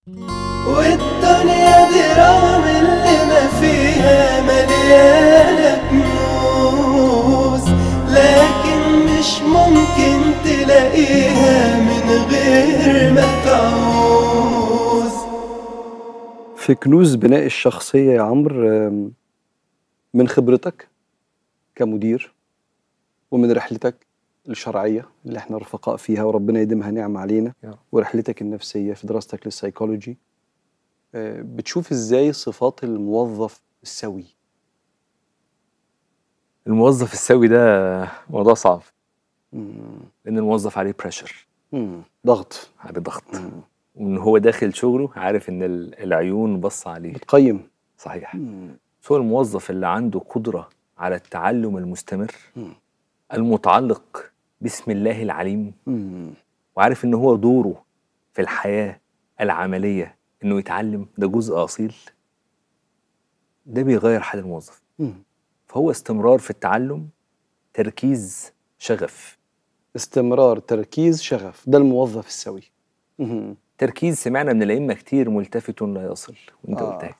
والدنيا دي رغم اللي ما فيها مليانة كنوز، لكن مش ممكن تلاقيها من غير ما تعوز. في كنوز بناء الشخصية يا عمرو، من خبرتك كمدير ومن رحلتك الشرعية اللي احنا رفقاء فيها وربنا يديمها نعمة علينا، ورحلتك النفسية في دراستك للسايكولوجي، بتشوف ازاي صفات الموظف السوي؟ الموظف السوي ده موضوع صعب، مم. لأن الموظف عليه بريشر، ضغط، عليه ضغط، وإن هو داخل شغله عارف إن العيون بص عليه، بتقيم. صحيح. هو الموظف اللي عنده قدرة على التعلم المستمر، المتعلق باسم الله العليم، وعارف إن هو دوره في الحياة العملية إنه يتعلم، ده جزء أصيل، ده بيغير حال الموظف. فهو استمرار في التعلم، تركيز، شغف. استمرار، تركيز، شغف، ده الموظف السوي. تركيز، سمعنا من الأئمة كتير، ملتفت لا يصل، وانت قلتها.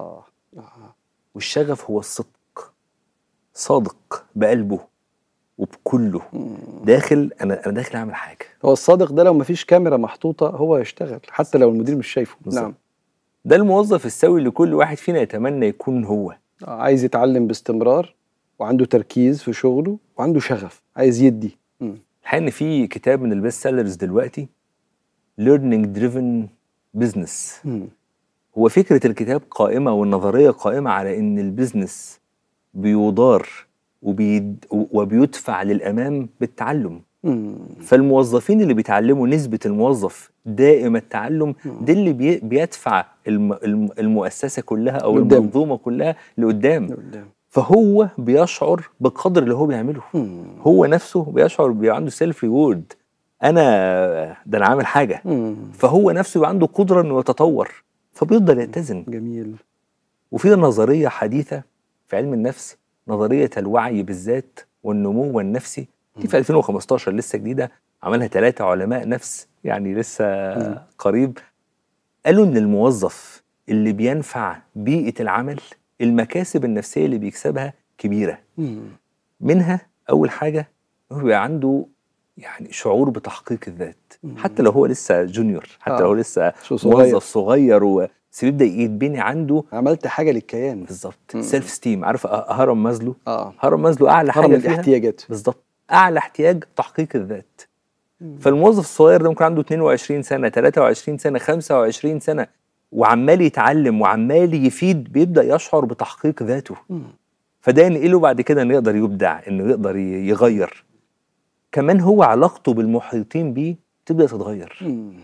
والشغف هو الصدق، صادق بقلبه وبكله، داخل أنا داخل أعمل حاجة. هو الصادق ده لو مفيش كاميرا محطوطة هو يشتغل حتى لو المدير مش شايفه. بالزبط. نعم، ده الموظف السوي اللي كل واحد فينا يتمنى يكون هو. عايز يتعلم باستمرار، وعنده تركيز في شغله، وعنده شغف، عايز يدي. الحقيقة إن في كتاب من البيست سيلرز دلوقتي، Learning Driven Business. هو فكرة الكتاب قائمة والنظرية قائمة على إن البيزنس بيدار وبيدفع للأمام بالتعلم. فالموظفين اللي بيتعلموا، نسبة الموظف دائم التعلم، ده اللي بيدفع المؤسسة كلها أو المنظومة كلها لقدام. فهو بيشعر بقدر اللي هو بيعمله، هو نفسه بيشعر، عنده سيلف ريورد، أنا عامل حاجة. فهو نفسه عنده قدرة إنه يتطور، فبيفضل يتزن. جميل. وفي نظرية حديثة في علم النفس، نظرية الوعي بالذات والنمو النفسي، دي في 2015 لسه جديدة، عملها 3 علماء نفس، يعني لسه قريب. قالوا إن الموظف اللي بينفع بيئة العمل، المكاسب النفسية اللي بيكسبها كبيرة. منها أول حاجة، هو بيبقى عنده يعني شعور بتحقيق الذات، حتى لو هو لسه جونيور، حتى لو هو لسه موظف صغير، بس بيبدأ يتبني عنده، عملت حاجة للكيان. بالظبط. سيلف ستيم. عارف هرم مازلو؟ هرم مازلو أعلى حاجة فيها الاحتياجات. بالظبط، أعلى احتياج تحقيق الذات. فالموظف الصغير ده ممكن عنده 22 سنة، 23 سنة، 25 سنة، وعمال يتعلم وعمال يفيد، بيبدأ يشعر بتحقيق ذاته. فده ينقله بعد كده إنه يقدر يبدع، إنه يقدر يغير. كمان هو علاقته بالمحيطين بيه تبدأ تتغير.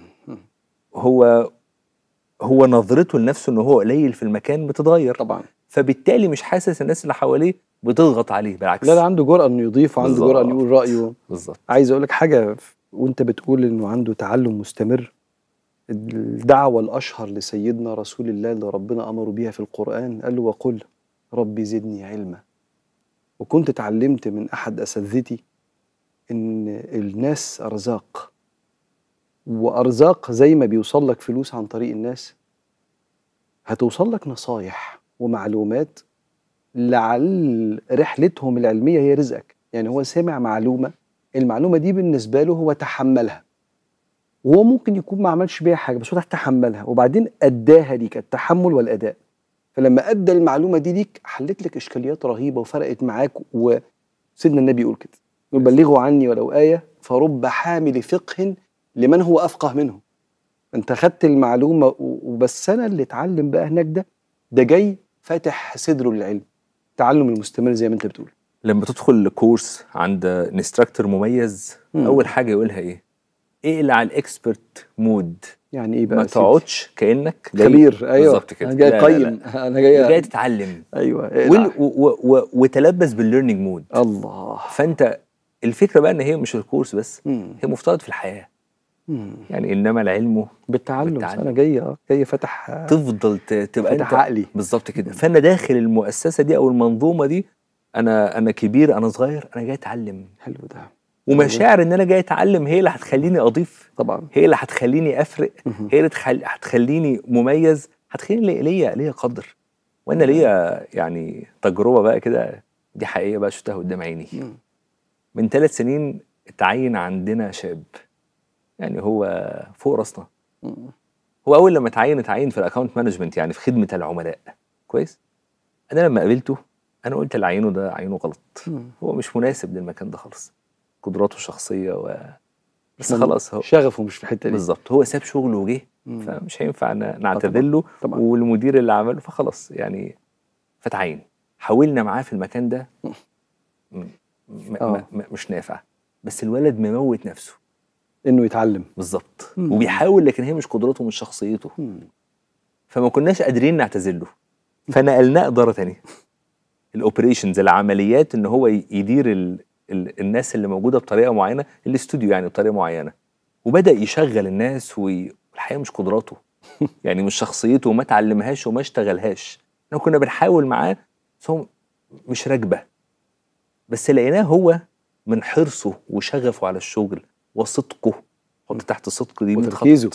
هو نظرته لنفسه إنه هو قليل في المكان بتتغير طبعا، فبالتالي مش حاسس الناس اللي حواليه بتضغط عليه، بالعكس، لا عنده جرأة إنه يضيف، وعنده جرأة إنه يقول رأيه. بالظبط. عايز أقول لك حاجة، وأنت بتقول إنه عنده تعلم مستمر، الدعوة الأشهر لسيدنا رسول الله اللي ربنا أمره بيها في القرآن، قال له: وقل ربي زدني علما. وكنت اتعلمت من أحد أساتذتي إن الناس أرزاق، وأرزاق زي ما بيوصل لك فلوس عن طريق الناس، هتوصل لك نصايح ومعلومات لعل رحلتهم العلمية هي رزقك. يعني هو سمع معلومة، المعلومة دي بالنسبة له هو تحملها، وهو ممكن يكون ما عملش بيها حاجة، بس هو تحملها وبعدين أداها ليك، التحمل والأداء. فلما أدى المعلومة دي ليك، حلت لك إشكاليات رهيبة وفرقت معاك. وسيدنا النبي يقول كده، يقول: بلغوا عني ولو آية فرب حامل فقه لمن هو أفقه منه. أنت خدت المعلومة وبس. أنا اللي اتعلم بقى هناك ده جاي فاتح صدره للعلم، تعلم المستمر زي ما أنت بتقول. لما تدخل كورس عند انستراكتور مميز، أول حاجة يقولها إيه؟ اقلع الإكسبرت مود. يعني إيه بقى؟ ما تقعدش كأنك خبير. أيوة، بالظبط كده، أنا جاي أقيم، أنا جاي تتعلم. أيوة، وتلبس بالليرنينج مود. الله. فأنت الفكرة بقى إن هي مش الكورس بس، هي مفترض في الحياة. يعني إنما العلم بالتعلم. أنا جاي فتح، تفضل تبقى فتح عقلي. بالظبط كده. فأنا داخل المؤسسة دي أو المنظومة دي، أنا كبير، أنا صغير، أنا جاي أتعلم. حلو ده. ومشاعر ان انا جاي اتعلم هي اللي هتخليني اضيف، طبعا. هي اللي هتخليني افرق، هي اللي هتخليني مميز، هتخليني ليا قدر. وانا ليا يعني تجربه بقى كده، دي حقيقه بقى شفتها قدام عيني. من 3 سنين اتعين عندنا شاب، يعني هو فوق راسنا. هو اول لما اتعين في الاكونت مانجمنت، يعني في خدمه العملاء. كويس. انا لما قابلته انا قلت اللي عينه ده عينه غلط، هو مش مناسب للمكان ده خالص، قدراته الشخصيه بس خلاص هو شغفه مش في الحته دي بالظبط. هو ساب شغله وجه، فمش هينفع نعتذر له، والمدير اللي عمله فخلاص يعني. فتعين، حاولنا معاه في المكان ده مش نافع، بس الولد مموت نفسه انه يتعلم بالظبط، وبيحاول، لكن هي مش قدراته مش شخصيته. فما كناش قادرين نعتذر له، فنقلناه اداره ثانيه، الاوبريشنز، العمليات، ان هو يدير الناس اللي موجوده بطريقه معينه، الاستوديو يعني بطريقه معينه، وبدا يشغل الناس. والحقيقه مش قدراته يعني مش شخصيته، وما تعلمهاش وما اشتغلهاش. احنا كنا بنحاول معاه بس هو مش راكبه. بس لقيناه هو من حرصه وشغفه على الشغل وصدقه، حط تحت صدق دي وتركيزه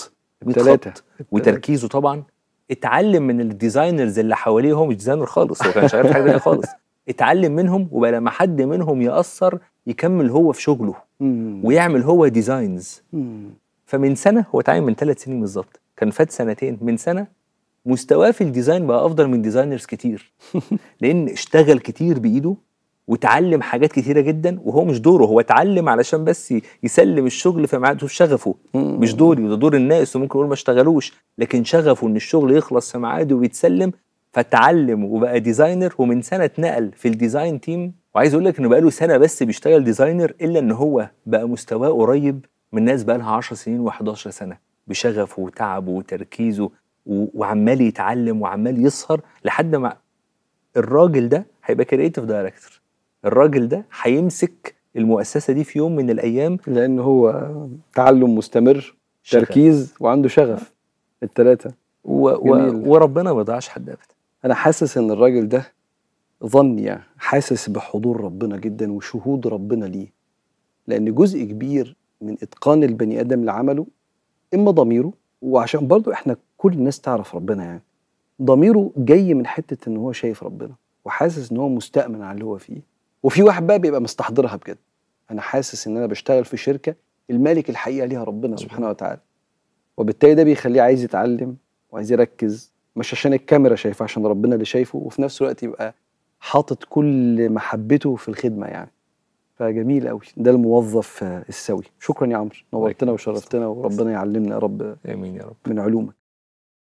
وتركيزه طبعا. اتعلم من الديزاينرز اللي حواليه، هو مش ديزاينر خالص، هو كان شغال في حاجه ثانيه خالص. اتعلم منهم، وبقى لما حد منهم يأثر يكمل هو في شغله ويعمل هو ديزاينز. فمن سنه، هو اتعين من 3 سنين بالظبط، كان فات 2 سنين، من سنه مستواه في الديزاين بقى افضل من ديزاينرز كتير، لان اشتغل كتير بايده وتعلم حاجات كتيره جدا. وهو مش دوره، هو اتعلم علشان بس يسلم الشغل في ميعاده، شغفه مش دوري، ده دور الناس، وممكن يقول ما اشتغلوش، لكن شغفه ان الشغل يخلص في ميعاده ويتسلم. فتعلم وبقى ديزاينر، ومن سنه اتنقل في الديزاين تيم. وعايز اقول لك انه بقى له سنه بس بيشتغل ديزاينر، الا ان هو بقى مستواه قريب من ناس بقى لها 10 سنين و11 سنه بشغفه وتعبه وتركيزه، وعمال يتعلم وعمال يسهر لحد ما الراجل ده هيبقى كرييتيف دايركتور. الراجل ده هيمسك المؤسسه دي في يوم من الايام، لان هو تعلم مستمر، تركيز، وعنده شغف، الثلاثه. وربنا ما يضيعش حد ابدا. انا حاسس ان الراجل ده ظني حاسس بحضور ربنا جدا وشهود ربنا ليه، لان جزء كبير من اتقان البني ادم لعمله اما ضميره، وعشان برضو احنا كل الناس تعرف ربنا، يعني ضميره جاي من حته ان هو شايف ربنا وحاسس ان هو مستأمن على اللي هو فيه. وفي واحد بقى بيبقى مستحضرها بجد، انا حاسس ان انا بشتغل في شركه المالك الحقيقه ليها ربنا سبحانه وتعالى، وبالتالي ده بيخليه عايز يتعلم وعايز يركز، مش عشان الكاميرا شايفه، عشان ربنا اللي شايفه، وفي نفس الوقت يبقى حاطط كل محبته في الخدمه يعني. فجميل قوي، ده الموظف السوي. شكرا يا عمرو، نورتنا وشرفتنا، وربنا يعلمنا يا رب. امين يا رب من علومك.